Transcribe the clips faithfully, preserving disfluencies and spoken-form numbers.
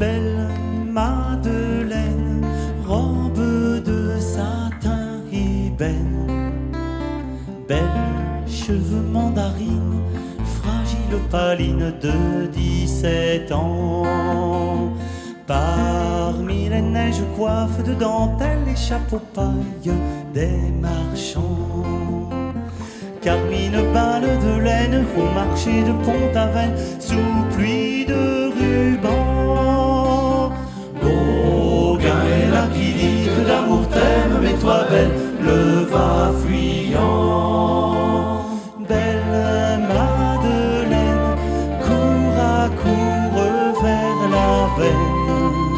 Belle Madeleine, robe de satin ébène, belle cheveux mandarine, fragile paline de dix-sept ans. Parmi les neiges coiffes de dentelle et chapeaux paille des marchands, Carmine balle de laine au marché de Pont-Aven sous pluie de rubans. Gauguin est là qui dit que l'amour t'aime, mais toi belle le va fuyant. Belle Madeleine, cours à court vers la veine,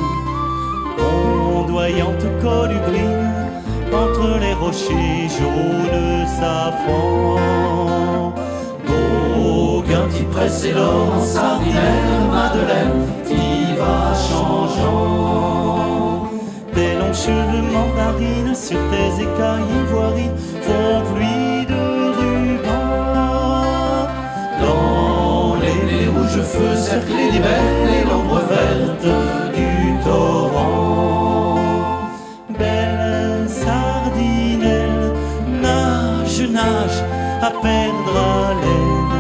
ondoyante colubrine entre les rochers jaunes safran. Gauguin t'y presse et l'or en sardinelle, Madeleine t'y va changeant. Tes longs cheveux mandarines sur tes écailles ivoirines font pluie de rubans. Dans les, les rouges feux cerclés d'ébène et l'ombre verte du torrent. Belle sardinelle, nage, nage à perdre haleine.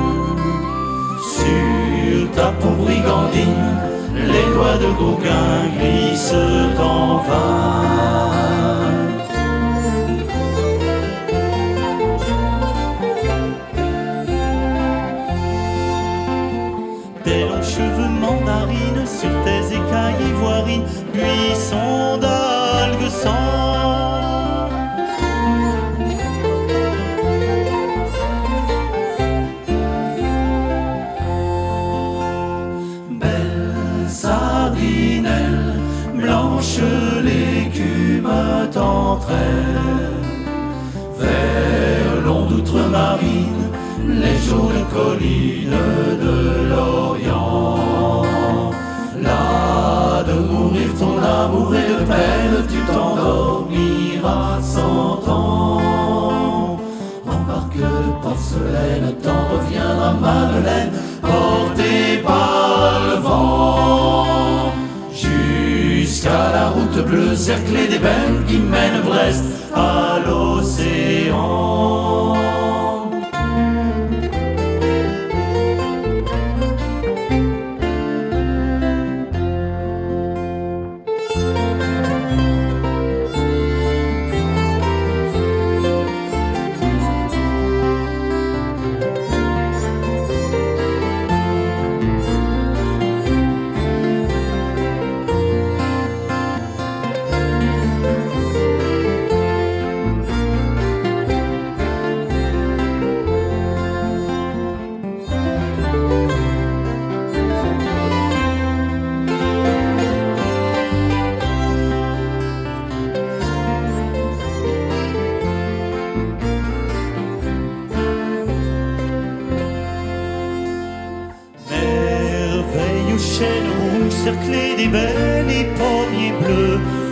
Sur ta peau brigandine, les doigts de Gauguin glissent en vain. Tes longs cheveux mandarines sur tes écailles ivoirines, buissons d'algues sang. Belle sardinelle, blanche l'écume t'entraîne vers l'onde outre-marine, les jaunes collines de l'Orient. Là de mourir ton amour et de peine, tu t'endormiras cent ans. Embarque de porcelaine, t'en reviendra Madeleine, porté par le vent, jusqu'à la route bleue cerclée d'ébène qui mène Brest à l'océan. Chêne rouge cerclé d'ébène et pommiers bleus,